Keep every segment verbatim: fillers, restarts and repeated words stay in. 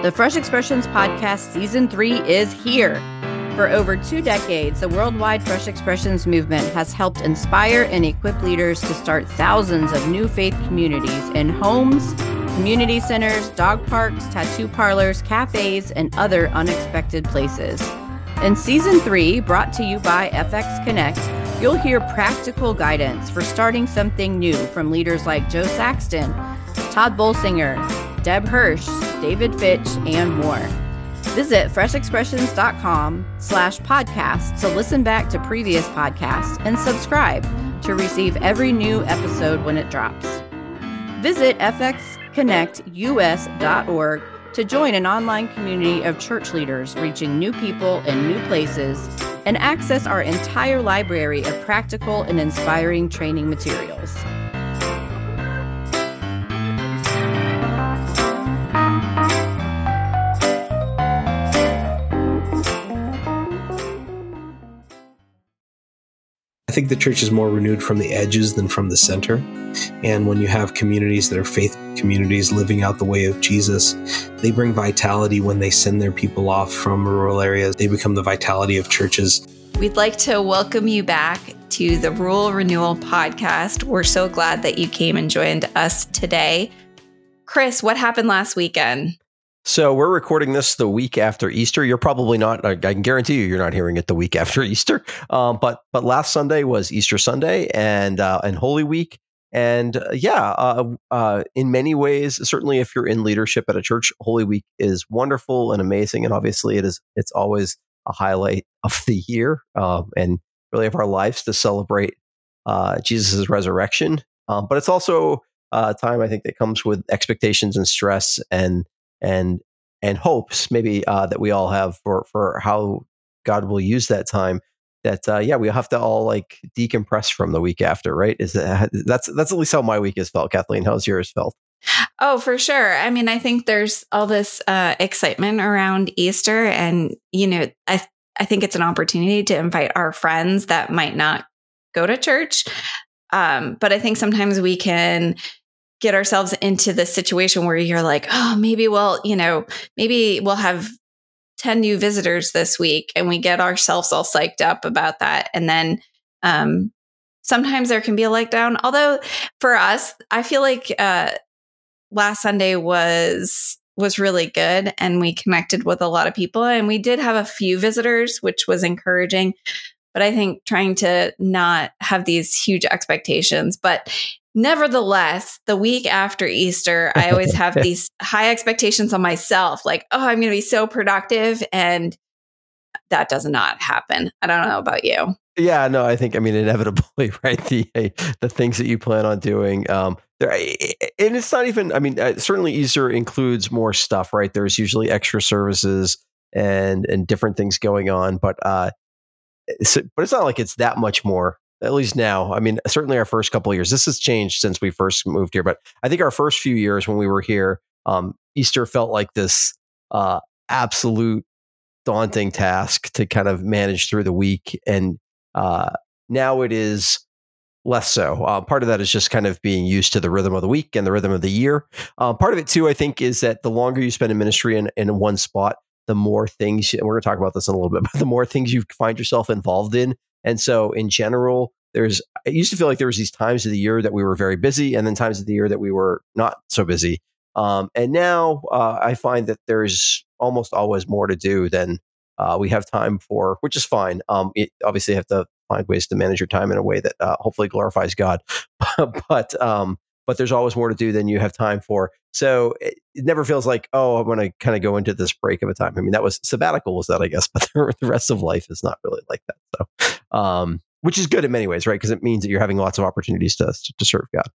The Fresh Expressions Podcast Season three is here. For over two decades, the worldwide Fresh Expressions movement has helped inspire and equip leaders to start thousands of new faith communities in homes, community centers, dog parks, tattoo parlors, cafes, and other unexpected places. In Season three, brought to you by F X Connect, you'll hear practical guidance for starting something new from leaders like Joe Saxton, Todd Bolsinger, Deb Hirsch, David Fitch, and more. Visit freshexpressions.com slash podcast to listen back to previous podcasts and subscribe to receive every new episode when it drops. Visit f x connect u s dot org to join an online community of church leaders reaching new people in new places and access our entire library of practical and inspiring training materials. I think the church is more renewed from the edges than from the center. And when you have communities that are faith communities living out the way of Jesus, they bring vitality when they send their people off from rural areas. They become the vitality of churches. We'd like to welcome you back to the Rural Renewal Podcast. We're so glad that you came and joined us today. Chris, what happened last weekend? So we're recording this the week after Easter. You're probably not, I can guarantee you, you're not hearing it the week after Easter. Um, but but last Sunday was Easter Sunday and uh, and Holy Week. And uh, yeah, uh, uh, in many ways, certainly if you're in leadership at a church, Holy Week is wonderful and amazing. And obviously it is, it's always a highlight of the year uh, and really of our lives to celebrate uh, Jesus' resurrection. Um, but it's also a time, I think, that comes with expectations and stress and and and hopes maybe uh, that we all have for for how God will use that time. That uh, yeah, we have to all like decompress from the week after, right? Is that that's that's at least how my week has felt. Kathleen, how's yours felt? Oh, for sure. I mean, I think there's all this uh, excitement around Easter, and you know, I I think it's an opportunity to invite our friends that might not go to church, um, but I think sometimes we can get ourselves into the situation where you're like, oh, maybe we'll, you know, maybe we'll have ten new visitors this week, and we get ourselves all psyched up about that. And then um, sometimes there can be a letdown. Although for us, I feel like uh, last Sunday was was really good, and we connected with a lot of people, and we did have a few visitors, which was encouraging. But I think trying to not have these huge expectations, but nevertheless, the week after Easter, I always have these high expectations on myself, like, oh, I'm going to be so productive. And that does not happen. I don't know about you. Yeah, no, I think, I mean, inevitably, right? The the things that you plan on doing, um, there, and it's not even, I mean, uh, certainly Easter includes more stuff, right? There's usually extra services and and different things going on, but uh, it's, but it's not like it's that much more. At least now, I mean, certainly our first couple of years, this has changed since we first moved here. But I think our first few years when we were here, um, Easter felt like this uh, absolute daunting task to kind of manage through the week. And uh, now it is less so. Uh, part of that is just kind of being used to the rhythm of the week and the rhythm of the year. Uh, part of it, too, I think, is that the longer you spend in ministry in, in one spot, the more things, and we're going to talk about this in a little bit, but the more things you find yourself involved in. And so in general, there's, it used to feel like there was these times of the year that we were very busy and then times of the year that we were not so busy. Um, and now uh, I find that there's almost always more to do than uh, we have time for, which is fine. Um, it, obviously, you have to find ways to manage your time in a way that uh, hopefully glorifies God. but um, but there's always more to do than you have time for. So it, it never feels like, oh, I'm going to kind of go into this break of a time. I mean, that was sabbatical was that, I guess, but the rest of life is not really like that. So, um, which is good in many ways, right? Because it means that you're having lots of opportunities to to serve God.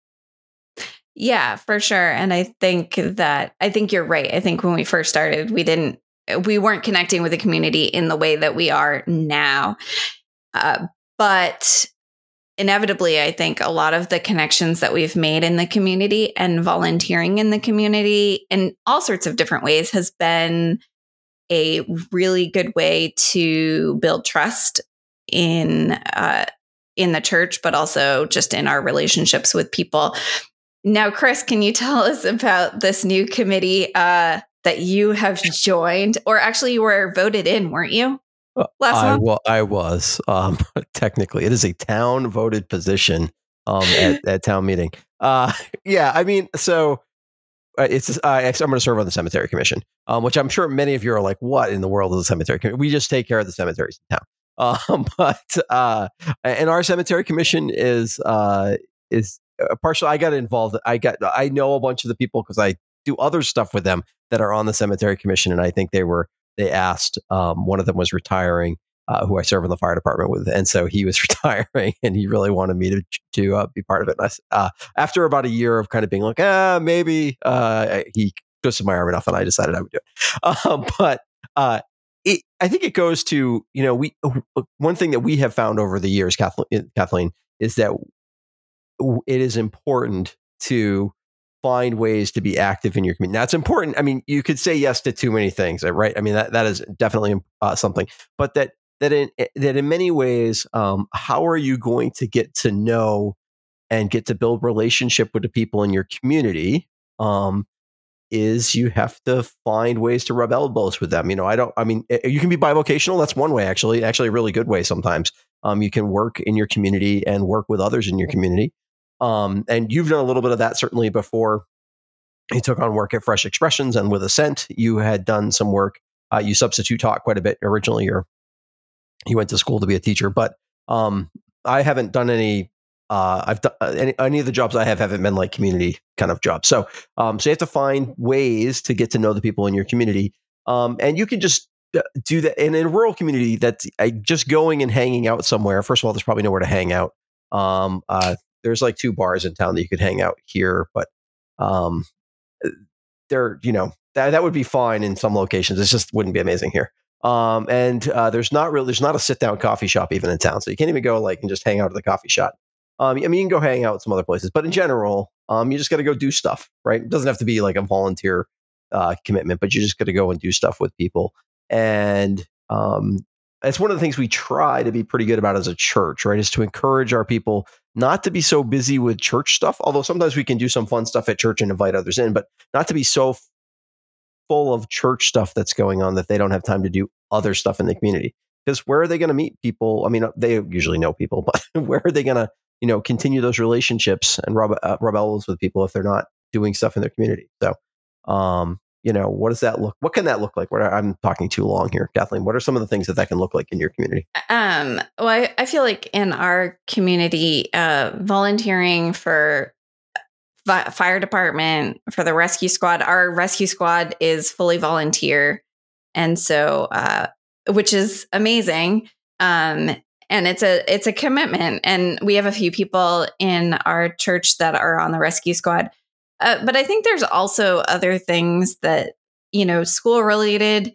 Yeah, for sure. And I think that, I think you're right. I think when we first started, we didn't, we weren't connecting with the community in the way that we are now. Uh, but inevitably, I think a lot of the connections that we've made in the community and volunteering in the community in all sorts of different ways has been a really good way to build trust in uh, in the church, but also just in our relationships with people. Now, Chris, can you tell us about this new committee uh, that you have joined, or actually you were voted in, weren't you? Last I, month? wa- I was. Um, technically, it is a town voted position um, at, at town meeting. Uh, yeah, I mean, so uh, it's uh, actually, I'm going to serve on the cemetery commission, um, which I'm sure many of you are like, what in the world is a cemetery commission? We just take care of the cemeteries in town. Um, but uh, and our cemetery commission is uh, is uh, partially. I got involved. I got. I know a bunch of the people because I do other stuff with them that are on the cemetery commission, and I think they were. They asked. Um, one of them was retiring, uh, who I serve in the fire department with, and so he was retiring, and he really wanted me to to uh, be part of it. And I, uh, after about a year of kind of being like, ah, maybe, uh, he twisted my arm enough, and I decided I would do it. Um, but uh, it, I think it goes to you know we one thing that we have found over the years, Kathleen, Kathleen is that it is important to find ways to be active in your community. That's important. I mean, you could say yes to too many things, right? I mean, that, that is definitely uh, something, but that, that in, that in many ways, um, how are you going to get to know and get to build relationship with the people in your community? Um, is you have to find ways to rub elbows with them. You know, I don't, I mean, you can be bivocational. That's one way, actually, actually a really good way. Sometimes um, you can work in your community and work with others in your community. Um, and you've done a little bit of that certainly before you took on work at Fresh Expressions and with Ascent. You had done some work. Uh, you substitute taught quite a bit originally, or you went to school to be a teacher. But um, I haven't done any. Uh, I've done any, any of the jobs I have haven't been like community kind of jobs. So, um, so you have to find ways to get to know the people in your community, um, and you can just do that. And in a rural community, that's uh, just going and hanging out somewhere. First of all, there's probably nowhere to hang out. Um, uh, There's like two bars in town that you could hang out here, but um, there, you know, that that would be fine in some locations. It just wouldn't be amazing here. Um, and uh, there's not really, there's not a sit down coffee shop even in town, so you can't even go like and just hang out at the coffee shop. Um, I mean, you can go hang out at some other places, but in general, um, you just got to go do stuff, right? It doesn't have to be like a volunteer uh, commitment, but you just got to go and do stuff with people. And um, it's one of the things we try to be pretty good about as a church, right? Is to encourage our people not to be so busy with church stuff, although sometimes we can do some fun stuff at church and invite others in, but not to be so f- full of church stuff that's going on that they don't have time to do other stuff in the community. Because where are they going to meet people? I mean, they usually know people, but where are they going to, you know, continue those relationships and rub, uh, rub elbows with people if they're not doing stuff in their community? So, um, you know, what does that look? What can that look like? What are, I'm talking too long here, Kathleen. What are some of the things that that can look like in your community? Um, well, I, I feel like in our community, uh, volunteering for fi- fire department, for the rescue squad, our rescue squad is fully volunteer. And so, uh, which is amazing. Um, and it's a, it's a commitment. And we have a few people in our church that are on the rescue squad. Uh, but I think there's also other things that, you know, school related.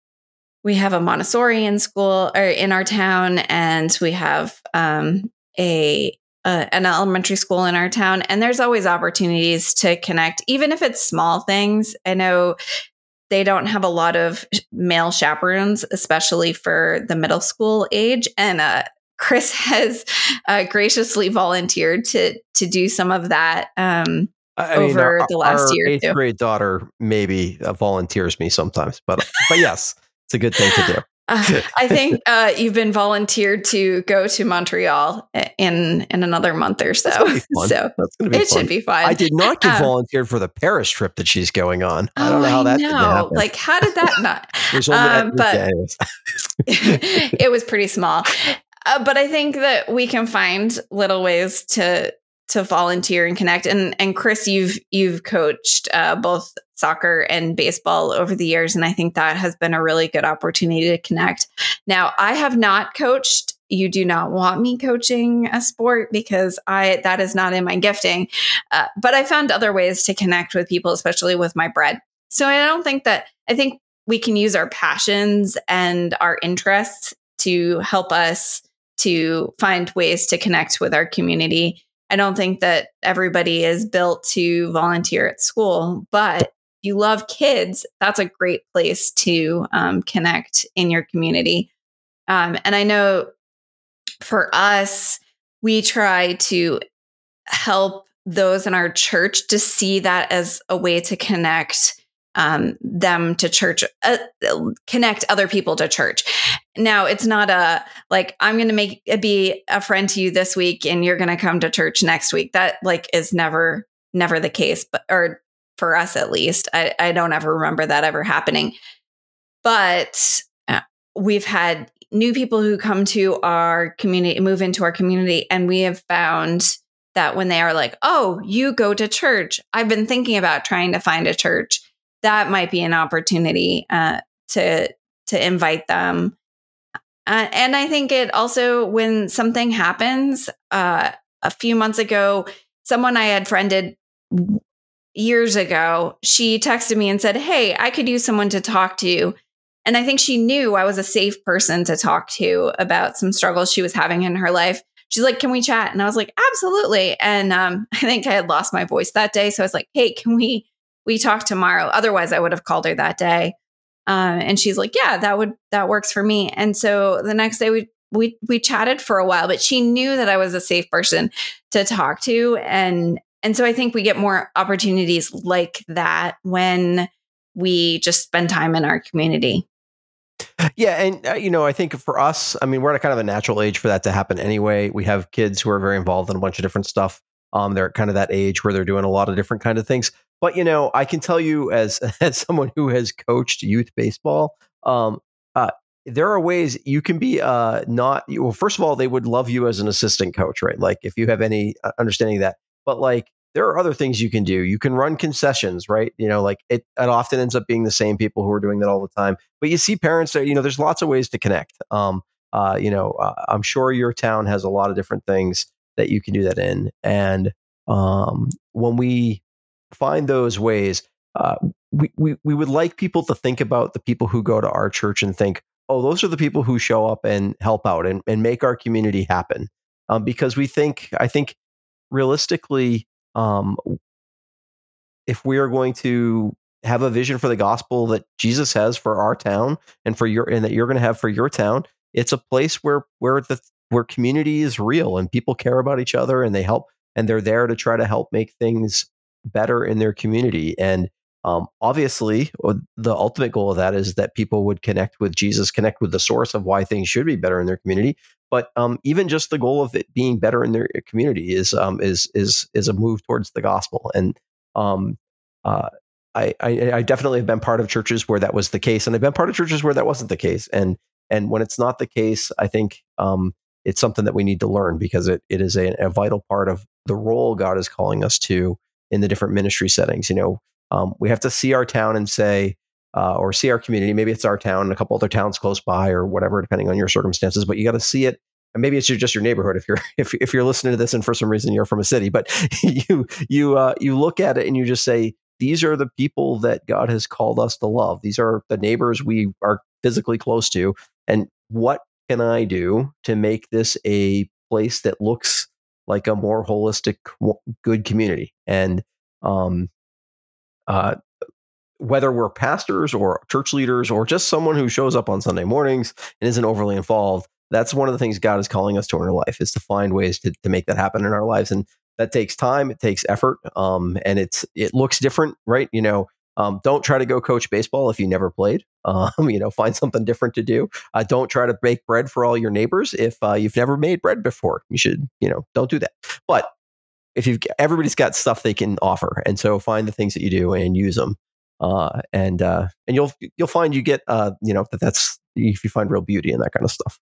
We have a Montessori in school or in our town, and we have um, a uh, an elementary school in our town. And there's always opportunities to connect, even if it's small things. I know they don't have a lot of male chaperones, especially for the middle school age. And uh, Chris has uh, graciously volunteered to to do some of that. Um, I over mean, our, the last our year or eighth two. grade daughter maybe uh, volunteers me sometimes, but but yes, it's a good thing to do. Uh, I think uh, you've been volunteered to go to Montreal in in another month or so. So that's going to be it fun. should be fun. I did not get um, volunteered for the Paris trip that she's going on. I don't oh, know how that didn't happen. Like, how did that not? There's only um, but yeah, it was pretty small. Uh, but I think that we can find little ways to to volunteer and connect. And and Chris, you've you've coached uh, both soccer and baseball over the years, and I think that has been a really good opportunity to connect. Now, I have not coached. You do not want me coaching a sport because I that is not in my gifting. Uh, but I found other ways to connect with people, especially with my bread. So I don't think that I think we can use our passions and our interests to help us to find ways to connect with our community. I don't think that everybody is built to volunteer at school, but if you love kids, that's a great place to um, connect in your community. Um, and I know for us, we try to help those in our church to see that as a way to connect um, them to church, uh, connect other people to church. Now, it's not a like, I'm going to make be a friend to you this week and you're going to come to church next week. That like is never, never the case, but, or for us, at least, I, I don't ever remember that ever happening. But uh, we've had new people who come to our community, move into our community, and we have found that when they are like, oh, you go to church, I've been thinking about trying to find a church. That might be an opportunity uh, to to invite them. Uh, and I think it also, when something happens, uh, a few months ago, someone I had friended years ago, she texted me and said, hey, I could use someone to talk to. And I think she knew I was a safe person to talk to about some struggles she was having in her life. She's like, can we chat? And I was like, absolutely. And um, I think I had lost my voice that day. So I was like, hey, can we we talk tomorrow? Otherwise, I would have called her that day. Um, and she's like, yeah, that would that works for me. And so the next day we we we chatted for a while, but she knew that I was a safe person to talk to. And and so I think we get more opportunities like that when we just spend time in our community. Yeah. And, uh, you know, I think for us, I mean, we're at a kind of a natural age for that to happen anyway. We have kids who are very involved in a bunch of different stuff. Um, they're kind of that age where they're doing a lot of different kind of things. But, you know, I can tell you as, as someone who has coached youth baseball, um, uh, there are ways you can be uh, not, well, first of all, they would love you as an assistant coach, right? Like if you have any understanding of that, but like, there are other things you can do. You can run concessions, right? You know, like it, it often ends up being the same people who are doing that all the time. But you see parents that, you know, there's lots of ways to connect. Um, uh, you know, uh, I'm sure your town has a lot of different things that you can do that in. And um, when we find those ways, uh, we, we, we would like people to think about the people who go to our church and think, oh, those are the people who show up and help out and, and make our community happen. Um, because we think, I think realistically, Um, if we are going to have a vision for the gospel that Jesus has for our town and for your, and that you're going to have for your town, it's a place where, where the, where community is real and people care about each other and they help, and they're there to try to help make things better in their community. And um, obviously the ultimate goal of that is that people would connect with Jesus, connect with the source of why things should be better in their community. But um, even just the goal of it being better in their community is um, is is is a move towards the gospel. And um, uh, I, I I definitely have been part of churches where that was the case, and I've been part of churches where that wasn't the case. And and when it's not the case, I think um, it's something that we need to learn, because it it is a, a vital part of the role God is calling us to in the different ministry settings. You know, um, we have to see our town and say, Uh, or see our community. Maybe it's our town and a couple other towns close by or whatever, depending on your circumstances, but you got to see it. And maybe it's just your neighborhood if you're if if you're listening to this and for some reason you're from a city, but you you uh, you look at it and you just say, these are the people that God has called us to love. These are the neighbors we are physically close to. And what can I do to make this a place that looks like a more holistic, good community? And um, uh, whether we're pastors or church leaders or just someone who shows up on Sunday mornings and isn't overly involved, that's one of the things God is calling us to in our life, is to find ways to, to make that happen in our lives. And that takes time, it takes effort, um, and it's it looks different, right? You know, um, don't try to go coach baseball if you never played. Um, you know, find something different to do. Uh, don't try to bake bread for all your neighbors if uh, you've never made bread before. You should, you know, don't do that. But if you've everybody's got stuff they can offer, and so find the things that you do and use them. Uh, and uh, and you'll you'll find you get uh, you know that that's if you find real beauty in that kind of stuff.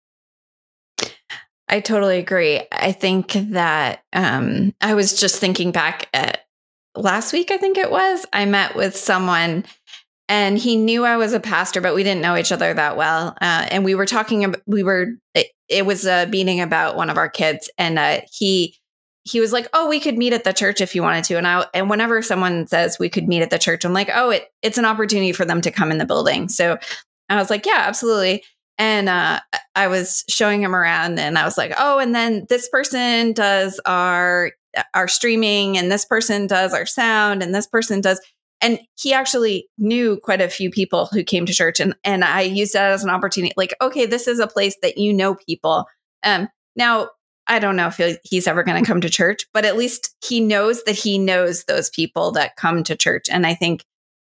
I totally agree. I think that um, I was just thinking back at last week. I think it was I met with someone, and he knew I was a pastor, but we didn't know each other that well. Uh, and we were talking. About, we were. It, it was a meeting about one of our kids, and uh, he. He was like, oh, we could meet at the church if you wanted to. And I, and whenever someone says we could meet at the church, I'm like, oh, it, it's an opportunity for them to come in the building. So I was like, yeah, absolutely. And uh, I was showing him around, and I was like, oh, and then this person does our, our streaming, and this person does our sound, and this person does. And he actually knew quite a few people who came to church. And, and I used that as an opportunity, like, okay, this is a place that you know people. Um, now, I don't know if he's ever going to come to church, but at least he knows that he knows those people that come to church. And I think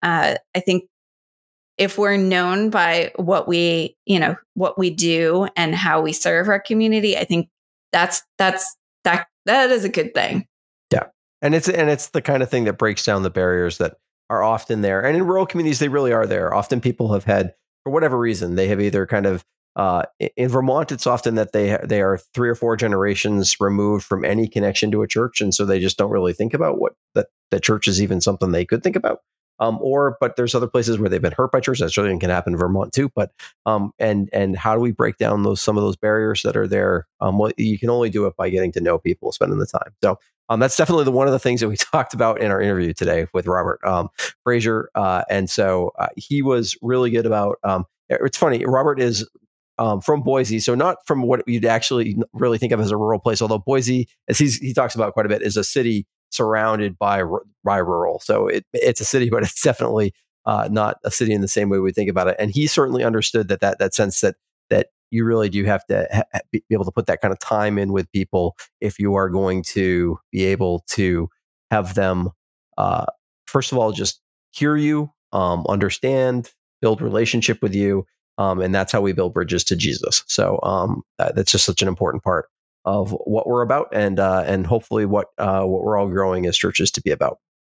uh, I think if we're known by what we, you know, what we do and how we serve our community, I think that's, that's, that, that is a good thing. Yeah. And it's, and it's the kind of thing that breaks down the barriers that are often there. And in rural communities, they really are there. Often people have had, for whatever reason, they have either kind of, uh, in Vermont, it's often that they, they are three or four generations removed from any connection to a church. And so they just don't really think about what that, that church is even something they could think about. Um, or, but there's other places where they've been hurt by church. That certainly can happen in Vermont too. But, um, and, and how do we break down those, some of those barriers that are there? Um, well, you can only do it by getting to know people, spending the time. So, um, that's definitely the, one of the things that we talked about in our interview today with Robert, um, Frazier. Uh, and so, uh, he was really good about, um, it's funny, Robert is, um, from Boise. So not from what you'd actually really think of as a rural place, although Boise, as he's, he talks about quite a bit, is a city surrounded by by rural. So it, it's a city, but it's definitely uh, not a city in the same way we think about it. And he certainly understood that that that sense that that you really do have to ha- be able to put that kind of time in with people if you are going to be able to have them, uh, first of all, just hear you, um, understand, build relationship with you. Um, and that's how we build bridges to Jesus. So um, that, that's just such an important part of what we're about, and uh, and hopefully what uh, what we're all growing as churches to be about.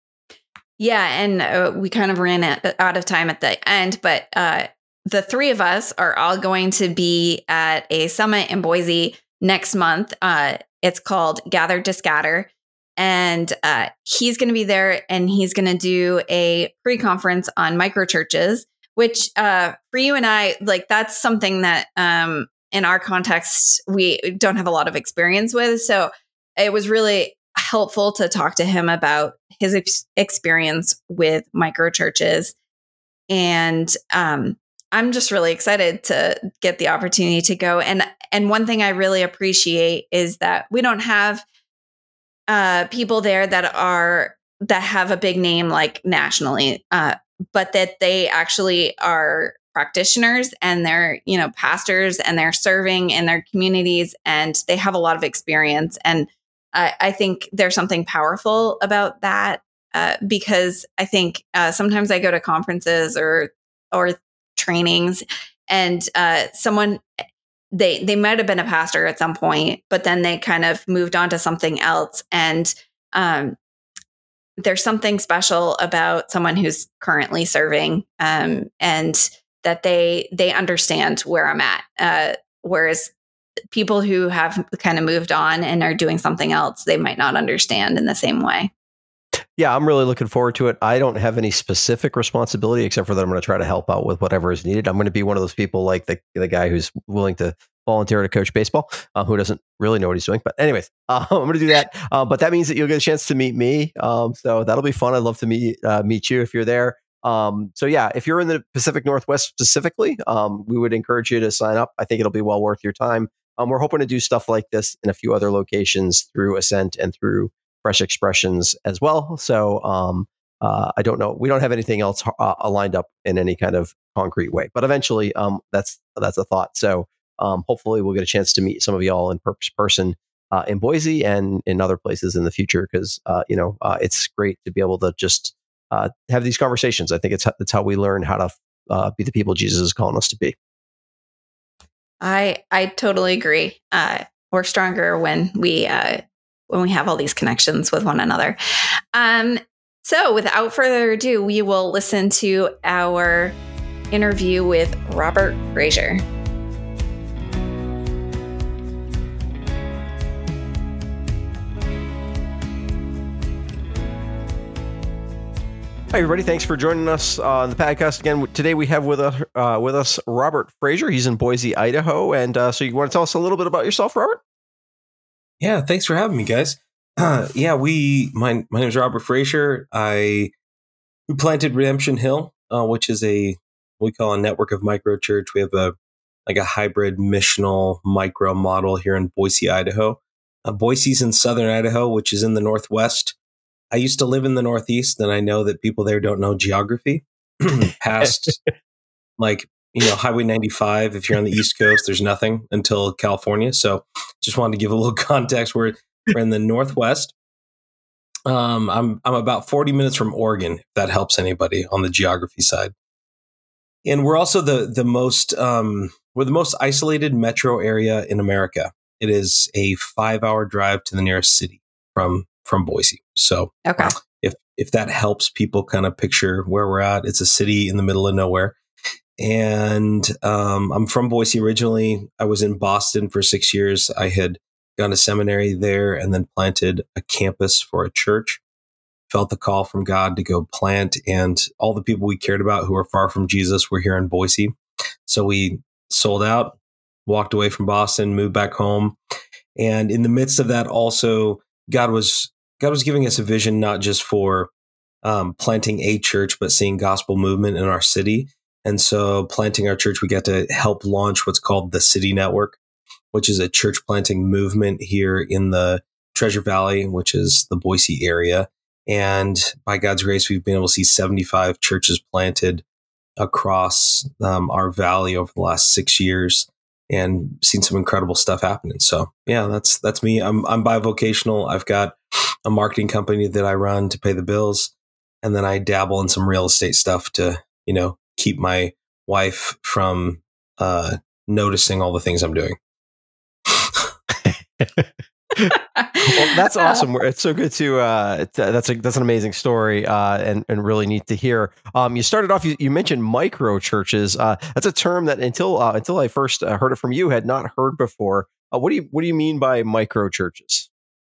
Yeah, and uh, we kind of ran out of time at the end, but uh, the three of us are all going to be at a summit in Boise next month. Uh, it's called Gather to Scatter, and uh, he's going to be there, and he's going to do a pre-conference on microchurches, which uh, for you and I, like that's something that um, in our context, we don't have a lot of experience with. So it was really helpful to talk to him about his ex- experience with microchurches. And um, I'm just really excited to get the opportunity to go. And, and one thing I really appreciate is that we don't have uh, people there that are, that have a big name like nationally, uh, but that they actually are practitioners and they're, you know, pastors, and they're serving in their communities, and they have a lot of experience. And I, I think there's something powerful about that, uh, because I think uh, sometimes I go to conferences or or trainings, and uh, someone they they might have been a pastor at some point, but then they kind of moved on to something else, and um, there's something special about someone who's currently serving, um, and that they they understand where I'm at. Uh, whereas people who have kind of moved on and are doing something else, they might not understand in the same way. Yeah, I'm really looking forward to it. I don't have any specific responsibility except for that I'm going to try to help out with whatever is needed. I'm going to be one of those people like the the guy who's willing to volunteer to coach baseball, uh, who doesn't really know what he's doing. But anyways, uh, I'm going to do that. Uh, but that means that you'll get a chance to meet me. Um, so that'll be fun. I'd love to meet uh, meet you if you're there. Um, so yeah, if you're in the Pacific Northwest specifically, um, we would encourage you to sign up. I think it'll be well worth your time. Um, we're hoping to do stuff like this in a few other locations through Ascent and through Fresh Expressions as well. So um, uh, I don't know. We don't have anything else uh, lined up in any kind of concrete way, but eventually um, that's that's a thought. So um, hopefully we'll get a chance to meet some of y'all in per- person uh, in Boise and in other places in the future, because uh, you know uh, it's great to be able to just uh, have these conversations. I think it's it's how we learn how to uh, be the people Jesus is calling us to be. I I totally agree. Uh, we're stronger when we uh, when we have all these connections with one another. Um, so without further ado, we will listen to our interview with Robert Frazier. Hi, everybody. Thanks for joining us on the podcast again. Today we have with us, uh, with us Robert Frazier. He's in Boise, Idaho. And uh, so you want to tell us a little bit about yourself, Robert? Yeah, thanks for having me, guys. Uh, yeah, we my my name is Robert Frazier. I we planted Redemption Hill, uh, which is a we call a network of micro church. We have a like a hybrid missional micro model here in Boise, Idaho. Uh, Boise's in southern Idaho, which is in the Northwest. I used to live in the Northeast, and I know that people there don't know geography. Past, like, you know, Highway ninety-five, if you're on the East Coast, there's nothing until California. So just wanted to give a little context. We're, we're in the Northwest. Um, I'm I'm about forty minutes from Oregon, if that helps anybody on the geography side. And we're also the the most um, we're the most isolated metro area in America. It is a five hour drive to the nearest city from from Boise. So Okay. if if that helps people kind of picture where we're at, it's a city in the middle of nowhere. And um, I'm from Boise originally. I was in Boston for six years. I had gone to seminary there and then planted a campus for a church. Felt the call from God to go plant, and all the people we cared about who were far from Jesus were here in Boise. So we sold out, walked away from Boston, moved back home. And in the midst of that, also, God was God was giving us a vision, not just for um, planting a church, but seeing gospel movement in our city. And so planting our church, we got to help launch what's called the City Network, which is a church planting movement here in the Treasure Valley, which is the Boise area. And by God's grace, we've been able to see seventy-five churches planted across um, our valley over the last six years and seen some incredible stuff happening. So yeah, that's that's me. I'm I'm bivocational. I've got a marketing company that I run to pay the bills. And then I dabble in some real estate stuff to, you know, keep my wife from uh, noticing all the things I'm doing. Well, that's awesome. It's so good to, uh, to that's a, that's an amazing story, uh, and, and really neat to hear. Um, you started off, you, you mentioned micro churches. Uh, that's a term that until, uh, until I first uh, heard it from you, had not heard before. Uh, what do you, what do you mean by micro churches?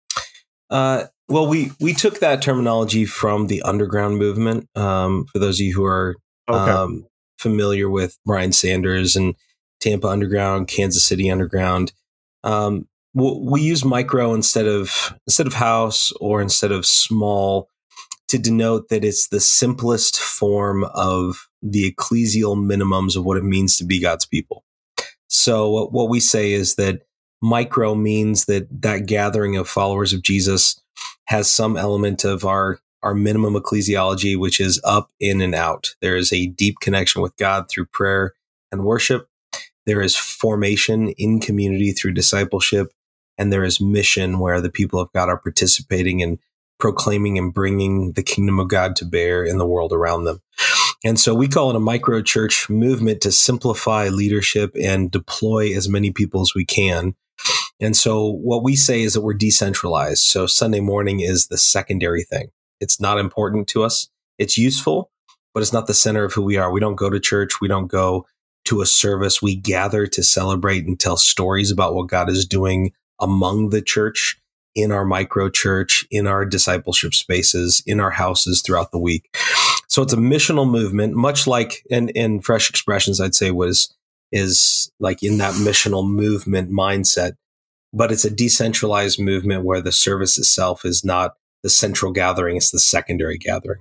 Uh, well, we, we took that terminology from the underground movement. Um, for those of you who are Okay. um, familiar with Brian Sanders and Tampa Underground, Kansas City Underground, um, we use micro instead of instead of house or instead of small to denote that it's the simplest form of the ecclesial minimums of what it means to be God's people. So what, what we say is that micro means that that gathering of followers of Jesus has some element of our our minimum ecclesiology, which is up, in, and out. There is a deep connection with God through prayer and worship. There is formation in community through discipleship. And there is mission where the people of God are participating in proclaiming and bringing the kingdom of God to bear in the world around them. And so we call it a micro church movement to simplify leadership and deploy as many people as we can. And so what we say is that we're decentralized. So Sunday morning is the secondary thing. It's not important to us. It's useful, but it's not the center of who we are. We don't go to church. We don't go to a service. We gather to celebrate and tell stories about what God is doing among the church, in our micro church, in our discipleship spaces, in our houses throughout the week. So it's a missional movement, much like, and in Fresh Expressions, I'd say was, is like in that missional movement mindset, but it's a decentralized movement where the service itself is not the central gathering, it's the secondary gathering.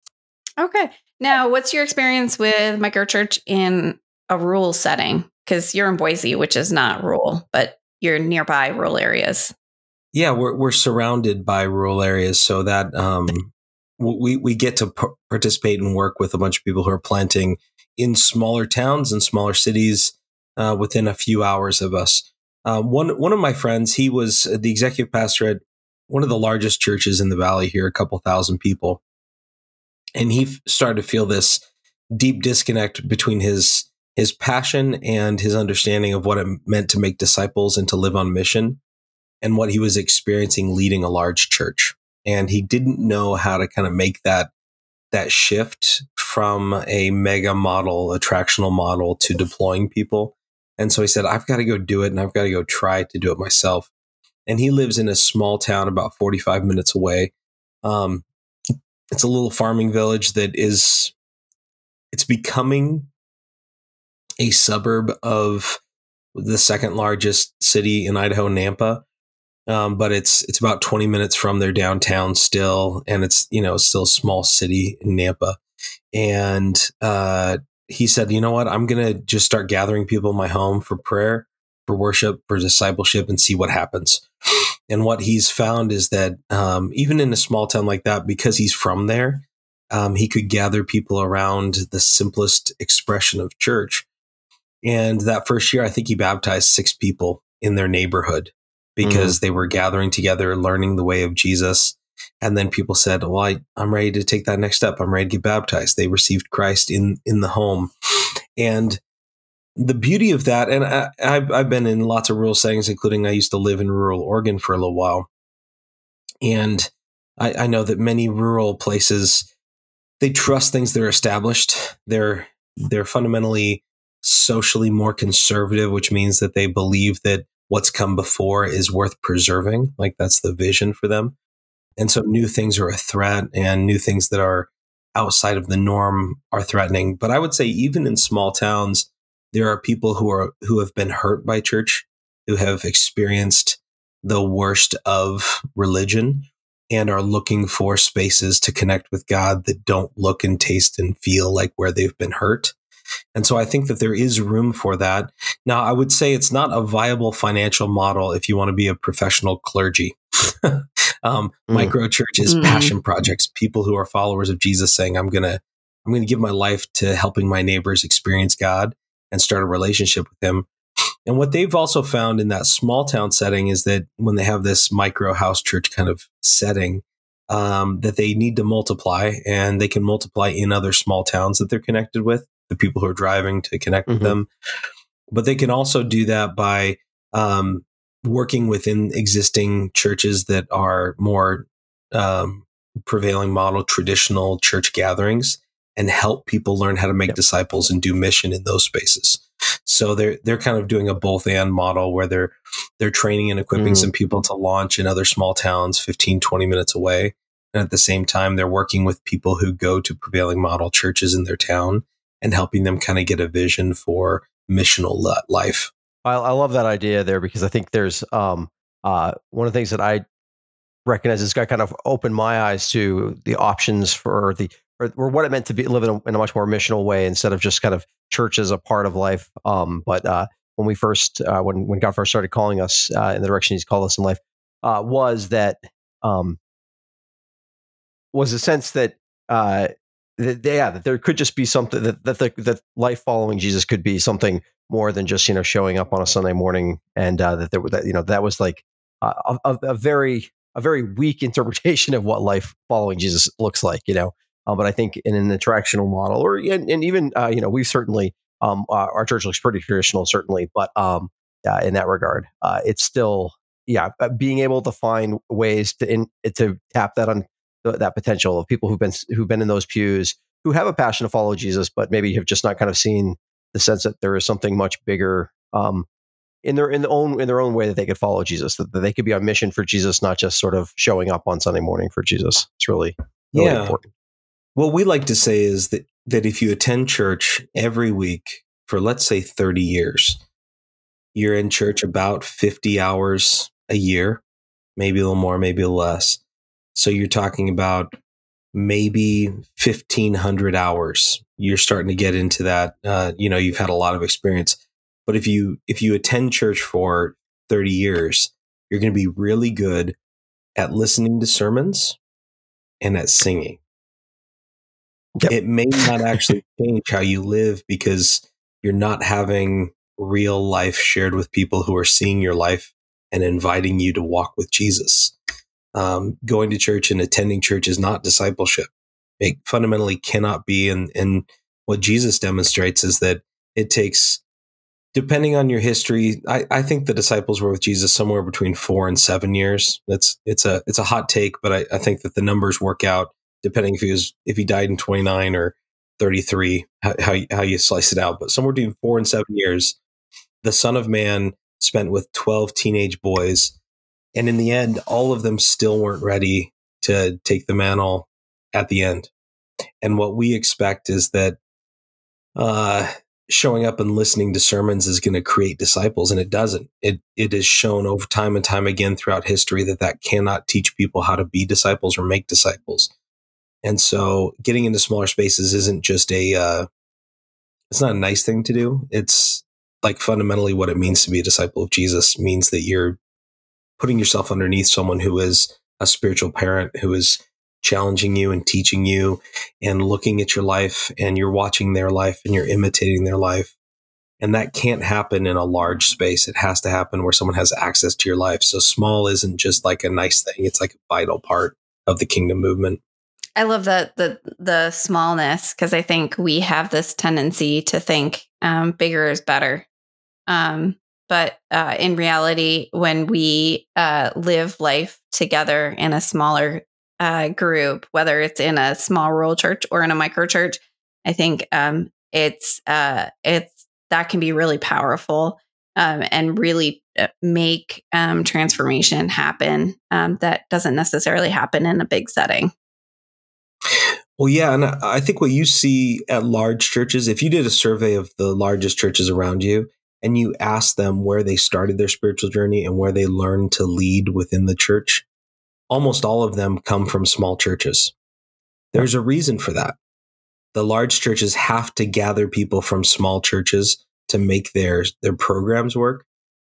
Okay. Now, what's your experience with micro church in a rural setting? Because you're in Boise, which is not rural, but you're nearby rural areas. Yeah, we're we're surrounded by rural areas, so that um, we we get to p- participate and work with a bunch of people who are planting in smaller towns and smaller cities uh, within a few hours of us. Uh, one one of my friends, he was the executive pastor at one of the largest churches in the valley here, a couple thousand people, and he f- started to feel this deep disconnect between his his passion and his understanding of what it meant to make disciples and to live on mission, and what he was experiencing leading a large church. And he didn't know how to kind of make that that shift from a mega model, attractional model, to deploying people. And so he said, I've got to go do it, and I've got to go try to do it myself. And he lives in a small town about forty-five minutes away. Um, it's a little farming village that is, it's becoming a suburb of the second largest city in Idaho, Nampa. Um, but it's it's about twenty minutes from their downtown still, and it's you know it's still a small city in Nampa. And uh, he said, you know what, I'm gonna just start gathering people in my home for prayer, for worship, for discipleship, and see what happens. And what he's found is that um, even in a small town like that, because he's from there, um, he could gather people around the simplest expression of church. And that first year, I think he baptized six people in their neighborhood, because mm-hmm. they were gathering together, learning the way of Jesus, And then people said, well, I, I'm ready to take that next step. I'm ready to get baptized. They received Christ in, in the home. And the beauty of that, and I, I've, I've been in lots of rural settings, including I used to live in rural Oregon for a little while. And I, I know that many rural places, they trust things that are established. They're they're fundamentally socially more conservative, which means that they believe that what's come before is worth preserving. Like that's the vision for them. And so new things are a threat, and new things that are outside of the norm are threatening. But I would say even in small towns, there are people who are who have been hurt by church, who have experienced the worst of religion, and are looking for spaces to connect with God that don't look and taste and feel like where they've been hurt. And so I think that there is room for that. Now, I would say it's not a viable financial model if you want to be a professional clergy. um, mm. Micro churches, mm. passion projects, people who are followers of Jesus saying, I'm going to I'm going to give my life to helping my neighbors experience God and start a relationship with him. And what they've also found in that small town setting is that when they have this micro house church kind of setting, um, that they need to multiply, and they can multiply in other small towns that they're connected with, the people who are driving to connect mm-hmm. with them. But they can also do that by um, working within existing churches that are more um, prevailing model, traditional church gatherings, and help people learn how to make yep. disciples and do mission in those spaces. So they're they're kind of doing a both and model where they're they're training and equipping mm. some people to launch in other small towns fifteen, twenty minutes away. And at the same time, they're working with people who go to prevailing model churches in their town and helping them kind of get a vision for missional life. I, I love that idea there, because I think there's um, uh, one of the things that I recognize this guy kind of opened my eyes to the options for the or, or what it meant to be live in a, in a much more missional way, instead of just kind of church as a part of life. Um, but uh, when we first, uh, when when God first started calling us uh, in the direction He's called us in life, uh, was that um, was a sense that uh, that yeah, that there could just be something that that the, that life following Jesus could be something more than just, you know, showing up on a Sunday morning, and uh, that there that you know that was like uh, a, a very a very weak interpretation of what life following Jesus looks like, you know. Uh, but I think in an attractional model, or and, and even uh, you know, we've certainly um, uh, our church looks pretty traditional, certainly, but um, uh, in that regard, uh, it's still yeah, being able to find ways to in, to tap that on th- that potential of people who've been who've been in those pews, who have a passion to follow Jesus, but maybe have just not kind of seen the sense that there is something much bigger um, in their in their own in their own way that they could follow Jesus, that, that they could be on mission for Jesus, not just sort of showing up on Sunday morning for Jesus. It's really really yeah. important. What we like to say is that, that if you attend church every week for, let's say, thirty years, you're in church about fifty hours a year, maybe a little more, maybe a little less. So you're talking about maybe fifteen hundred hours. You're starting to get into that. Uh, you know, you've had a lot of experience. But if you if you attend church for thirty years, you're going to be really good at listening to sermons and at singing. Yep. It may not actually change how you live, because you're not having real life shared with people who are seeing your life and inviting you to walk with Jesus. Um, going to church and attending church is not discipleship. It fundamentally cannot be. And, and what Jesus demonstrates is that it takes, depending on your history, I, I think the disciples were with Jesus somewhere between four and seven years. That's it's a it's a hot take, but I, I think that the numbers work out, depending if he was if he died in twenty-nine or thirty-three, how how you, how you slice it out. But somewhere between four and seven years, the Son of Man spent with twelve teenage boys, and in the end, all of them still weren't ready to take the mantle at the end. And what we expect is that uh, showing up and listening to sermons is going to create disciples, and it doesn't. It it is shown over time and time again throughout history that that cannot teach people how to be disciples or make disciples. And so getting into smaller spaces isn't just a, uh, it's not a nice thing to do. It's like fundamentally what it means to be a disciple of Jesus means that you're putting yourself underneath someone who is a spiritual parent, who is challenging you and teaching you and looking at your life, and you're watching their life and you're imitating their life. And that can't happen in a large space. It has to happen where someone has access to your life. So small isn't just like a nice thing. It's like a vital part of the kingdom movement. I love the the the smallness, because I think we have this tendency to think um, bigger is better. Um, but uh, in reality, when we uh, live life together in a smaller uh, group, whether it's in a small rural church or in a micro church, I think um, it's uh, it's that can be really powerful um, and really make um, transformation happen um, that doesn't necessarily happen in a big setting. Well, yeah, and I think what you see at large churches, if you did a survey of the largest churches around you and you asked them where they started their spiritual journey and where they learned to lead within the church, almost all of them come from small churches. There's a reason for that. The large churches have to gather people from small churches to make their, their programs work,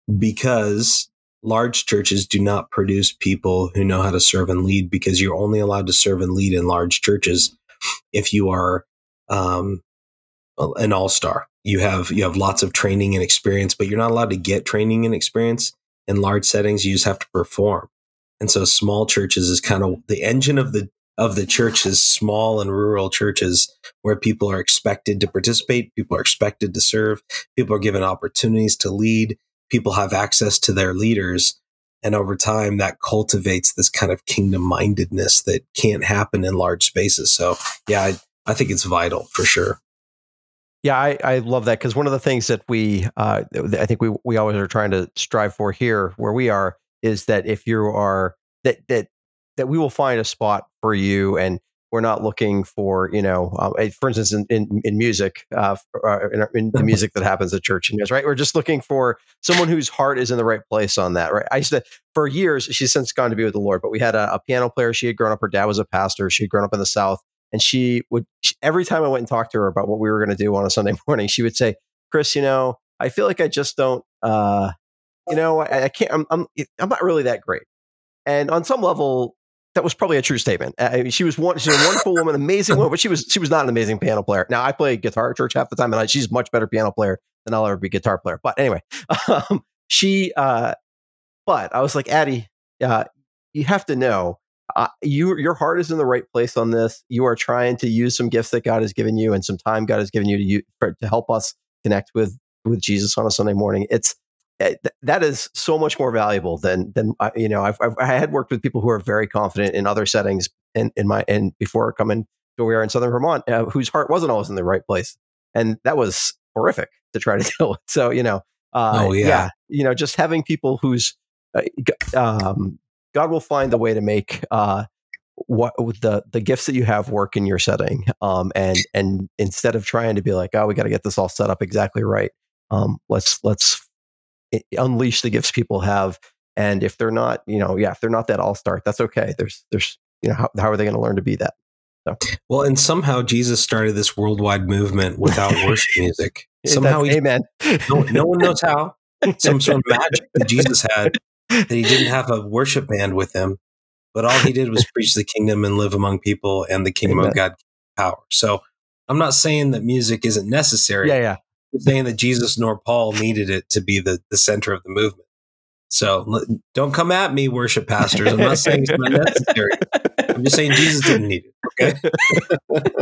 because large churches do not produce people who know how to serve and lead, because you're only allowed to serve and lead in large churches if you are um, an all-star. You have you have lots of training and experience, but you're not allowed to get training and experience in large settings. You just have to perform. And so small churches is kind of the engine of the of the church is small and rural churches where people are expected to participate, people are expected to serve, people are given opportunities to lead, people have access to their leaders. And over time, that cultivates this kind of kingdom mindedness that can't happen in large spaces. So, yeah, I, I think it's vital for sure. Yeah, I, I love that, because one of the things that we, uh, I think we we always are trying to strive for here where we are is that if you are, that that that we will find a spot for you, and we're not looking for, you know, um, for instance, in, in, in music, uh, in, in the music that happens at church, and right, we're just looking for someone whose heart is in the right place on that, right? I used to, for years, she's since gone to be with the Lord, but we had a, a piano player. She had grown up, her dad was a pastor. She had grown up in the South, and she would, she, every time I went and talked to her about what we were going to do on a Sunday morning, she would say, "Chris, you know, I feel like I just don't, uh, you know, I, I can't, I'm, I'm, I'm not really that great." And on some level, that was probably a true statement. Uh, she was one, she's a wonderful woman, amazing woman, but she was she was not an amazing piano player. Now, I play guitar at church half the time, and I, she's a much better piano player than I'll ever be a guitar player. But anyway, um, she. Uh, but I was like, Addie, uh, you have to know, uh, you your heart is in the right place on this. You are trying to use some gifts that God has given you and some time God has given you to you for, to help us connect with with Jesus on a Sunday morning. It's that is so much more valuable than than you know. I've, I've I had worked with people who are very confident in other settings, in, in my and before coming to where we are in Southern Vermont, uh, whose heart wasn't always in the right place, and that was horrific to try to deal with. So you know, uh, oh yeah. yeah, you know, just having people whose uh, um, God will find the way to make uh, what the the gifts that you have work in your setting, um, and and instead of trying to be like, oh, we got to get this all set up exactly right, um, let's let's. unleash the gifts people have. And if they're not, you know, yeah, if they're not that all-star, that's okay. There's, there's, you know, how, how are they going to learn to be that? So. Well, and somehow Jesus started this worldwide movement without worship music. Somehow, he, amen. No, no one knows how. Some sort of magic that Jesus had, that he didn't have a worship band with him, but all he did was preach the kingdom and live among people, and the kingdom amen. Of God power. So I'm not saying that music isn't necessary. Yeah, yeah. Saying that Jesus nor Paul needed it to be the, the center of the movement. So don't come at me, worship pastors. I'm not saying it's not necessary. I'm just saying Jesus didn't need it.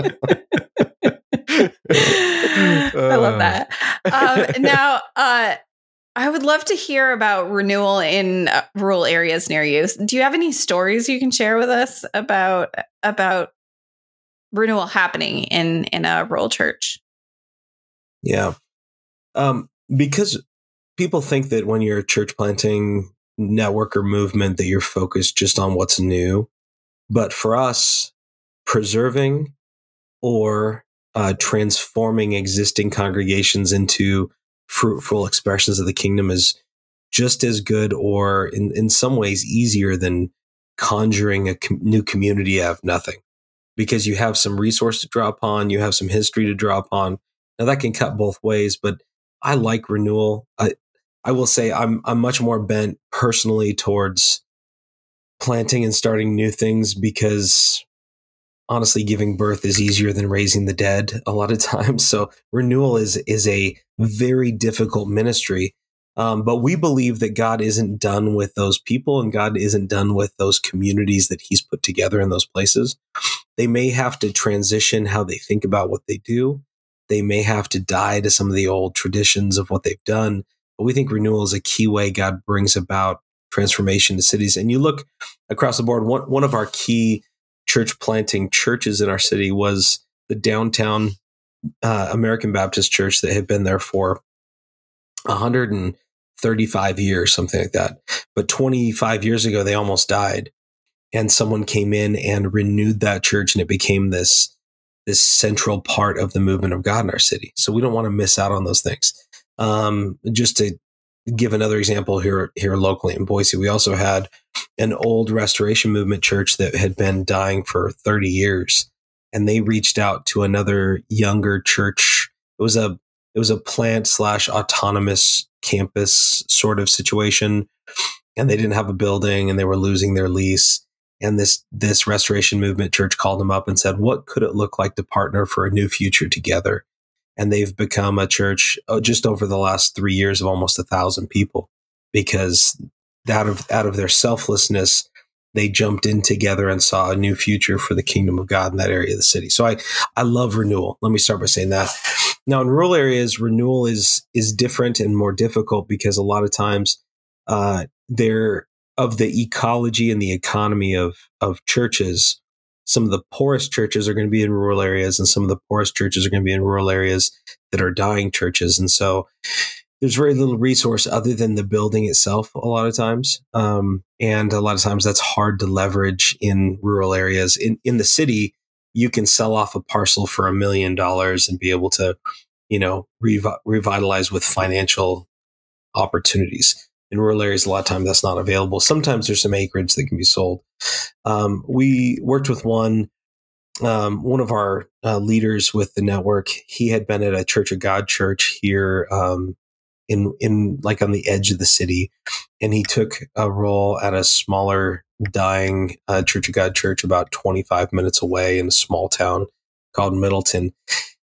Okay. I love that. Um, now, uh, I would love to hear about renewal in uh, rural areas near you. Do you have any stories you can share with us about about renewal happening in in a rural church? Yeah. Um, because people think that when you're a church planting network or movement that you're focused just on what's new. But for us, preserving or uh, transforming existing congregations into fruitful expressions of the kingdom is just as good, or in, in some ways easier than conjuring a com- new community out of nothing, because you have some resource to draw upon, you have some history to draw upon. Now that can cut both ways, but I like renewal. I, I will say I'm I'm much more bent personally towards planting and starting new things, because honestly, giving birth is easier than raising the dead a lot of times. So renewal is is a very difficult ministry, Um, but we believe that God isn't done with those people, and God isn't done with those communities that he's put together in those places. They may have to transition how they think about what they do. They may have to die to some of the old traditions of what they've done. But we think renewal is a key way God brings about transformation to cities. And you look across the board, one, one of our key church planting churches in our city was the downtown uh, American Baptist Church that had been there for one hundred thirty-five years, something like that. But twenty-five years ago, they almost died. And someone came in and renewed that church, and it became this, this central part of the movement of God in our city. So we don't want to miss out on those things. Um, just to give another example here, here locally in Boise, we also had an old Restoration Movement church that had been dying for thirty years. And they reached out to another younger church. It was a, it was a plant slash autonomous campus sort of situation. And they didn't have a building, and they were losing their lease. And this, this Restoration Movement church called them up and said, what could it look like to partner for a new future together? And they've become a church oh, just over the last three years of almost a thousand people, because out of, out of their selflessness, they jumped in together and saw a new future for the kingdom of God in that area of the city. So I, I love renewal. Let me start by saying that. Now, in rural areas, renewal is, is different and more difficult because a lot of times uh, they're of the ecology and the economy of, of churches. Some of the poorest churches are going to be in rural areas, and some of the poorest churches are going to be in rural areas that are dying churches. And so there's very little resource other than the building itself a lot of times. Um, and a lot of times that's hard to leverage in rural areas. In, in the city, you can sell off a parcel for a million dollars and be able to, you know, revi- revitalize with financial opportunities. In rural areas, a lot of times that's not available. Sometimes there's some acreage that can be sold. Um, we worked with one, um, one of our uh, leaders with the network. He had been at a Church of God church here, um, in, in like on the edge of the city. And he took a role at a smaller dying uh, Church of God church about twenty-five minutes away in a small town called Middleton.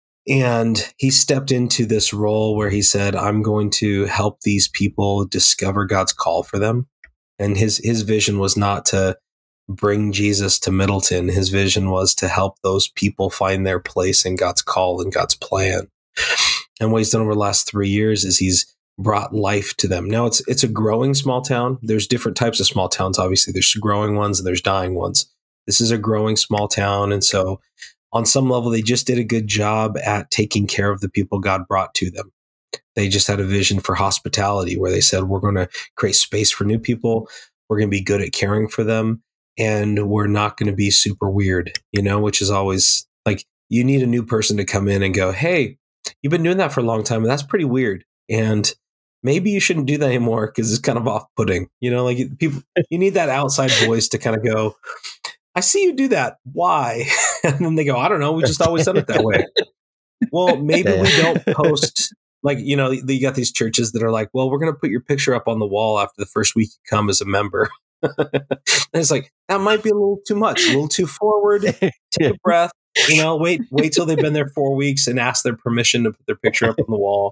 And he stepped into this role where he said, I'm going to help these people discover God's call for them. And his, his vision was not to bring Jesus to Middleton. His vision was to help those people find their place in God's call and God's plan. And what he's done over the last three years is he's brought life to them. Now it's, it's a growing small town. There's different types of small towns. Obviously there's growing ones and there's dying ones. This is a growing small town. And so on some level, they just did a good job at taking care of the people God brought to them. They just had a vision for hospitality where they said, we're going to create space for new people. We're going to be good at caring for them. And we're not going to be super weird, you know, which is always like, you need a new person to come in and go, hey, you've been doing that for a long time, and that's pretty weird. And maybe you shouldn't do that anymore because it's kind of off-putting. You know, like people, you need that outside voice to kind of go, I see you do that. Why? And then they go, I don't know. We just always done it that way. Well, maybe yeah. we don't post, like, you know, you got these churches that are like, well, we're going to put your picture up on the wall after the first week you come as a member. And it's like, that might be a little too much, a little too forward. Take a breath, you know, wait, wait till they've been there four weeks and ask their permission to put their picture up on the wall.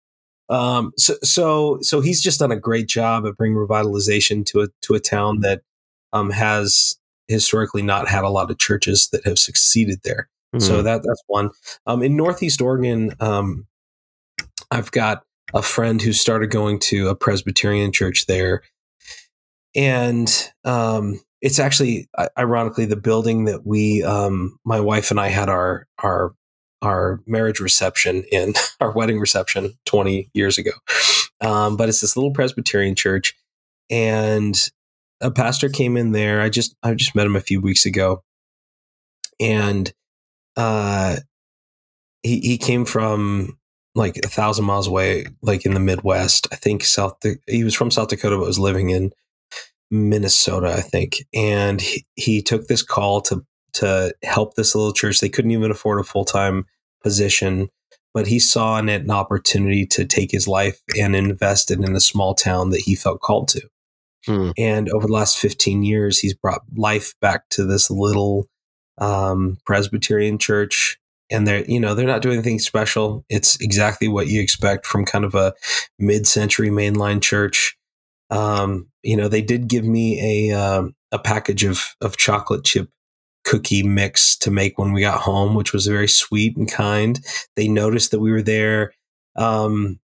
Um, so, so, so he's just done a great job at bringing revitalization to a, to a town that, um, has historically not had a lot of churches that have succeeded there. Mm-hmm. So that, that's one. Um, in Northeast Oregon, um, I've got a friend who started going to a Presbyterian church there. And, um, it's actually, ironically, the building that we, um, my wife and I had our, our, our marriage reception in, our wedding reception twenty years ago. Um, but it's this little Presbyterian church, and a pastor came in there. I just, I just met him a few weeks ago, and, uh, he, he came from like a thousand miles away, like in the Midwest. I think South, he was from South Dakota, but was living in Minnesota, I think. And he, he took this call to, to help this little church. They couldn't even afford a full-time position, but he saw in it an opportunity to take his life and invest it in a small town that he felt called to. Hmm. And over the last fifteen years, he's brought life back to this little um, Presbyterian church. and they're, you know, they're not doing anything special. It's exactly what you expect from kind of a mid-century mainline church. Um, you know, they did give me a um, a package of of chocolate chip cookie mix to make when we got home, which was very sweet and kind. They noticed that we were there. Um,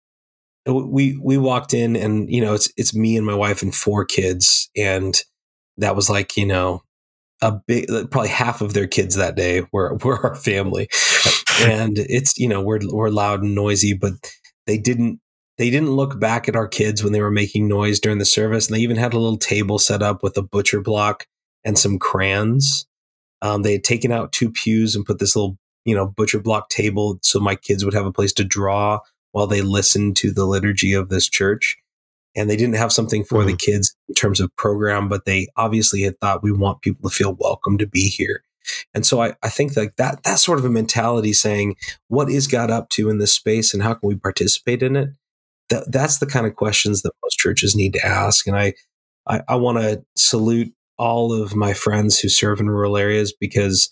we we walked in, and you know, it's it's me and my wife and four kids, and that was like, you know, a big, probably half of their kids that day were were our family, and it's, you know, we're we're loud and noisy, but they didn't they didn't look back at our kids when they were making noise during the service, and they even had a little table set up with a butcher block and some crayons. Um, they had taken out two pews and put this little, you know, butcher block table so my kids would have a place to draw while they listened to the liturgy of this church. And they didn't have something for mm-hmm. the kids in terms of program, but they obviously had thought, we want people to feel welcome to be here. And so I, I think like that, that's sort of a mentality saying, what is God up to in this space and how can we participate in it? That, that's the kind of questions that most churches need to ask. And I, I, I want to salute all of my friends who serve in rural areas, because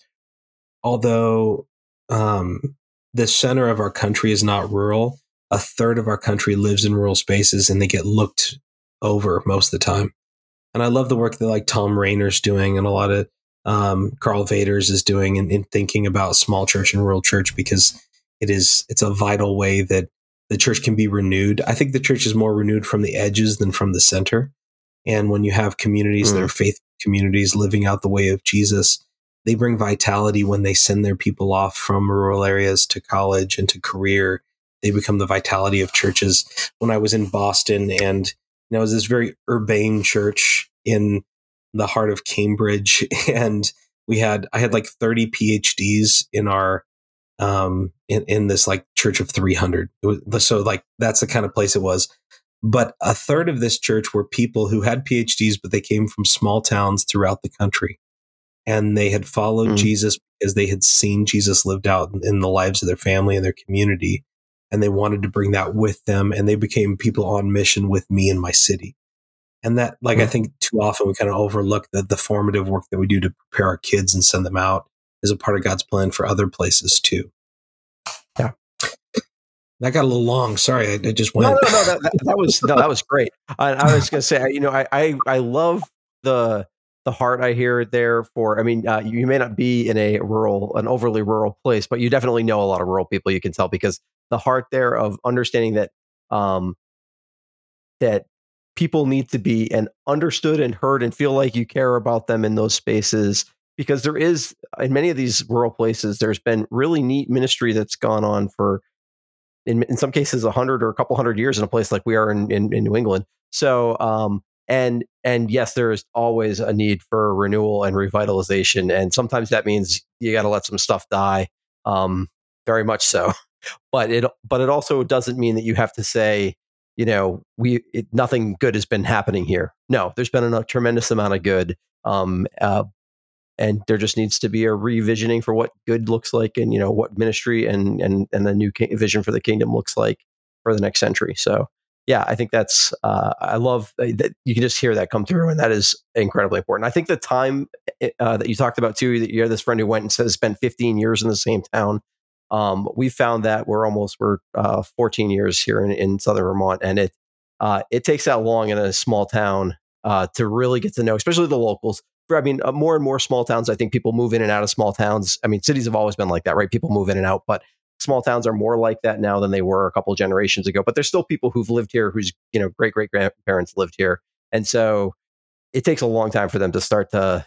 although um, the center of our country is not rural, a third of our country lives in rural spaces and they get looked over most of the time. And I love the work that like Tom Rainer's doing and a lot of um, Carl Vaders is doing in, in thinking about small church and rural church, because it is, it's a vital way that the church can be renewed. I think the church is more renewed from the edges than from the center. And when you have communities mm. that are faith communities living out the way of Jesus, they bring vitality when they send their people off from rural areas to college and to career. They become the vitality of churches. When I was in Boston, and you know, it was this very urbane church in the heart of Cambridge, and we had I had like thirty P H Ds in our um, in in this like church of three hundred. It was, so like that's the kind of place it was. But a third of this church were people who had P H Ds, but they came from small towns throughout the country. And they had followed mm. Jesus because they had seen Jesus lived out in, in the lives of their family and their community. And they wanted to bring that with them. And they became people on mission with me in my city. And that, like, mm. I think too often we kind of overlook the, the formative work that we do to prepare our kids and send them out as a part of God's plan for other places too. Yeah. That got a little long. Sorry, I, I just went. No, no, no. That, that, that was no, that was great. I, I was going to say, you know, I, I, I love the the heart I hear there for. I mean, uh, you may not be in a rural, an overly rural place, but you definitely know a lot of rural people. You can tell because the heart there of understanding that um, that people need to be and understood and heard and feel like you care about them in those spaces. Because there is, in many of these rural places, there's been really neat ministry that's gone on for. In, in some cases, a hundred or a couple hundred years in a place like we are in, in, in New England. So, um, and and yes, there is always a need for renewal and revitalization, and sometimes that means you got to let some stuff die. Um, very much so, but it but it also doesn't mean that you have to say, you know, we it, nothing good has been happening here. No, there's been a tremendous amount of good. Um, uh, And there just needs to be a revisioning for what good looks like, and you know what ministry and and and the new ki- vision for the kingdom looks like for the next century. So yeah, I think that's uh, I love that you can just hear that come through, and that is incredibly important. I think the time uh, that you talked about too, that you had this friend who went and says spent fifteen years in the same town. Um, we found that we're almost we're uh, fourteen years here in, in Southern Vermont, and it uh, it takes that long in a small town uh, to really get to know, especially the locals. I mean, uh, more and more small towns, I think people move in and out of small towns. I mean, cities have always been like that, right? People move in and out, but small towns are more like that now than they were a couple of generations ago. But there's still people who've lived here, whose, you know, great great grandparents lived here. And so it takes a long time for them to start to,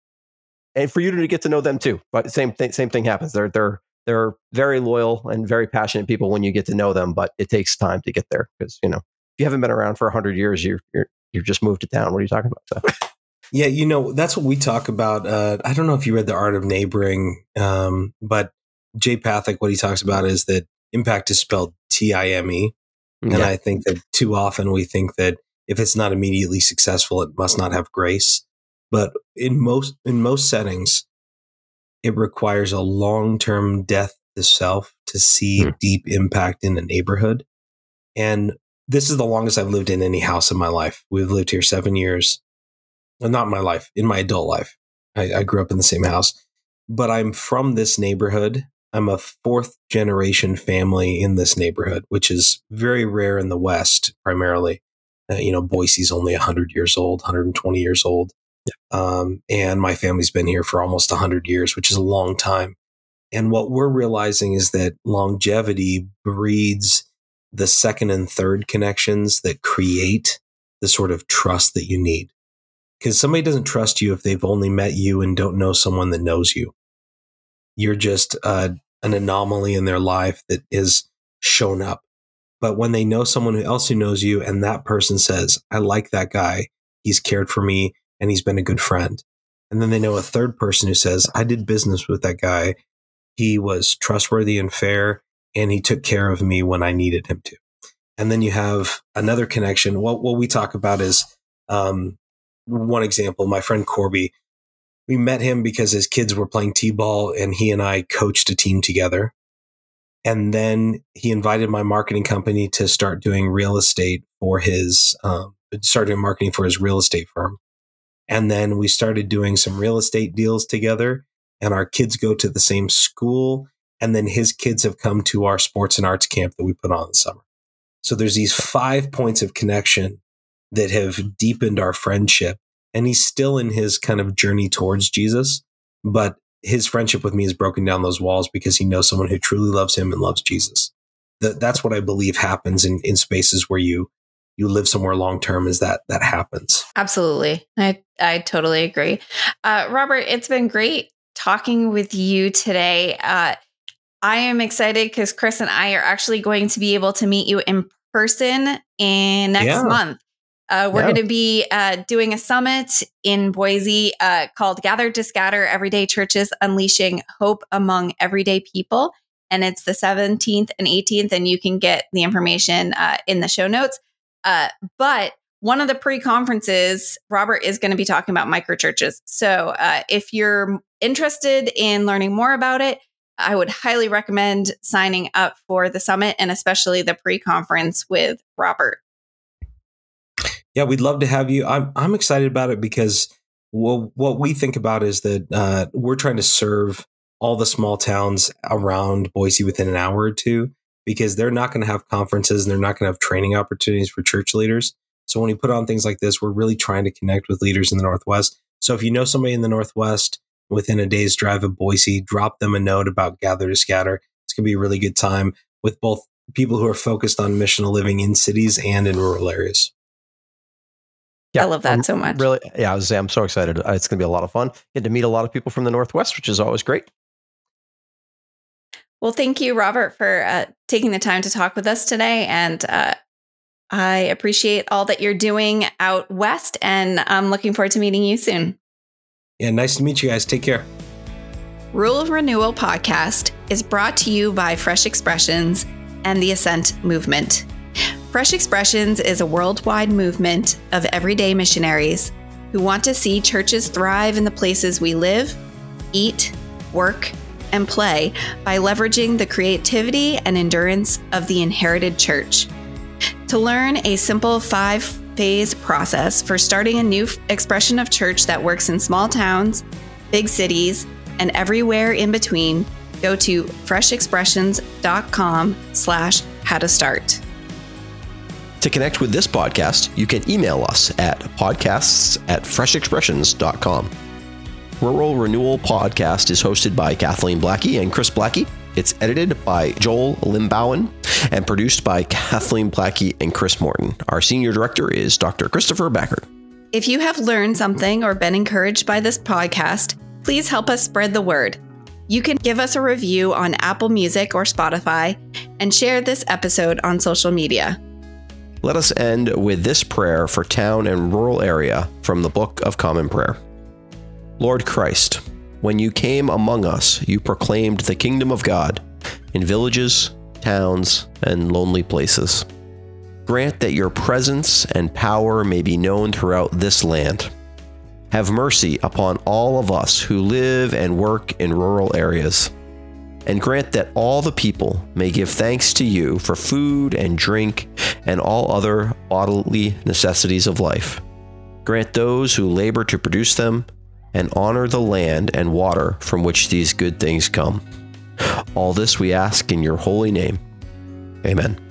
and for you to get to know them too. But same thing, same thing happens. They're, they're, they're very loyal and very passionate people when you get to know them, but it takes time to get there because, you know, if you haven't been around for a hundred years, you're, you're, you've just moved to town. What are you talking about? So. Yeah, you know, that's what we talk about. Uh, I don't know if you read The Art of Neighboring, um, but Jay Pathak, what he talks about is that impact is spelled T I M E. And Yeah. I think that too often we think that if it's not immediately successful, it must not have grace. But in most in most settings, it requires a long-term death to self to see Mm. deep impact in a neighborhood. And this is the longest I've lived in any house in my life. We've lived here seven years. Well, not in my life, in my adult life. I, I grew up in the same house, but I'm from this neighborhood I'm a fourth generation family in this neighborhood, which is very rare in the West, primarily. Uh, you know, Boise's only one hundred years old, one hundred twenty years old. Yeah. Um, and my family's been here for almost one hundred years, which is a long time. And what we're realizing is that longevity breeds the second and third connections that create the sort of trust that you need. Because somebody doesn't trust you if they've only met you and don't know someone that knows you. You're just uh, an anomaly in their life that is shown up. But when they know someone else who knows you and that person says, I like that guy, he's cared for me and he's been a good friend. And then they know a third person who says, I did business with that guy. He was trustworthy and fair, and he took care of me when I needed him to. And then you have another connection. What, what we talk about is um, one example, my friend Corby. We met him because his kids were playing t-ball and he and I coached a team together. And then he invited my marketing company to start doing real estate for his, um, start doing marketing for his real estate firm. And then we started doing some real estate deals together, and our kids go to the same school. And then his kids have come to our sports and arts camp that we put on in the summer. So there's these five points of connection that have deepened our friendship. And he's still in his kind of journey towards Jesus, but his friendship with me has broken down those walls because he knows someone who truly loves him and loves Jesus. That, that's what I believe happens in, in spaces where you you live somewhere long term, is that that happens. Absolutely. I, I totally agree. Uh, Robert, it's been great talking with you today. Uh, I am excited because Chris and I are actually going to be able to meet you in person in next Yeah. month. Uh, we're Yeah. going to be uh, doing a summit in Boise uh, called Gather to Scatter, Everyday Churches Unleashing Hope Among Everyday People. And it's the seventeenth and eighteenth, and you can get the information uh, in the show notes. Uh, but one of the pre-conferences, Robert is going to be talking about microchurches. So uh, if you're interested in learning more about it, I would highly recommend signing up for the summit and especially the pre-conference with Robert. Yeah, we'd love to have you. I'm I'm excited about it because what what we think about is that uh, we're trying to serve all the small towns around Boise within an hour or two, because they're not going to have conferences and they're not going to have training opportunities for church leaders. So when we put on things like this, we're really trying to connect with leaders in the Northwest. So if you know somebody in the Northwest within a day's drive of Boise, drop them a note about Gather to Scatter. It's going to be a really good time with both people who are focused on missional living in cities and in rural areas. Yeah, I love that I'm so much. Really, yeah, I was, I'm so excited. It's going to be a lot of fun. Get to meet a lot of people from the Northwest, which is always great. Well, thank you, Robert, for uh, taking the time to talk with us today. And uh, I appreciate all that you're doing out west, and I'm looking forward to meeting you soon. Yeah, nice to meet you guys. Take care. Rule of Renewal podcast is brought to you by Fresh Expressions and the Ascent Movement. Fresh Expressions is a worldwide movement of everyday missionaries who want to see churches thrive in the places we live, eat, work, and play by leveraging the creativity and endurance of the inherited church. To learn a simple five-phase process for starting a new expression of church that works in small towns, big cities, and everywhere in between, go to freshexpressions.com slash how to start. To connect with this podcast, you can email us at podcasts at freshexpressions dot com. Rural Renewal Podcast is hosted by Kathleen Blackie and Chris Blackie. It's edited by Joel Limbowen and produced by Kathleen Blackie and Chris Morton. Our senior director is Doctor Christopher Backert. If you have learned something or been encouraged by this podcast, please help us spread the word. You can give us a review on Apple Music or Spotify and share this episode on social media. Let us end with this prayer for town and rural area from the Book of Common Prayer. Lord Christ, when you came among us, you proclaimed the kingdom of God in villages, towns, and lonely places. Grant that your presence and power may be known throughout this land. Have mercy upon all of us who live and work in rural areas, and grant that all the people may give thanks to you for food and drink and all other bodily necessities of life. Grant those who labor to produce them and honor the land and water from which these good things come. All this we ask in your holy name. Amen.